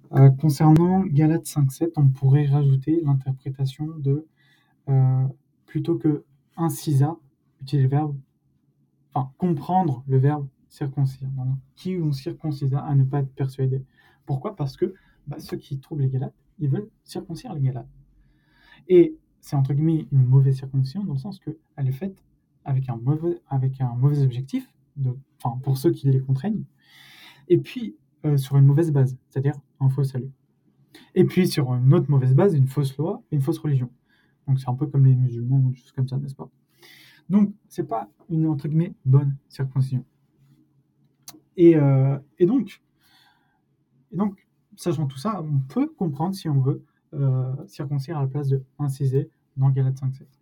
Concernant Galates 5.7, on pourrait rajouter l'interprétation de plutôt que incisa, utiliser le verbe, enfin comprendre le verbe circoncire. Donc, qui on circoncisa à ne pas être persuadé. Pourquoi? Parce que ceux qui trouvent les Galates, ils veulent circoncire les Galates. Et c'est entre guillemets une mauvaise circoncision dans le sens qu'elle est faite avec un mauvais objectif, pour ceux qui les contraignent, et puis sur une mauvaise base, c'est-à-dire un faux salut. Et puis sur une autre mauvaise base, une fausse loi et une fausse religion. Donc c'est un peu comme les musulmans ou des choses comme ça, n'est-ce pas? Donc c'est pas une entre guillemets bonne circoncision. Et, euh, et donc, et donc, sachant tout ça, on peut comprendre si on veut circoncire à la place de inciser dans Galates 5.7.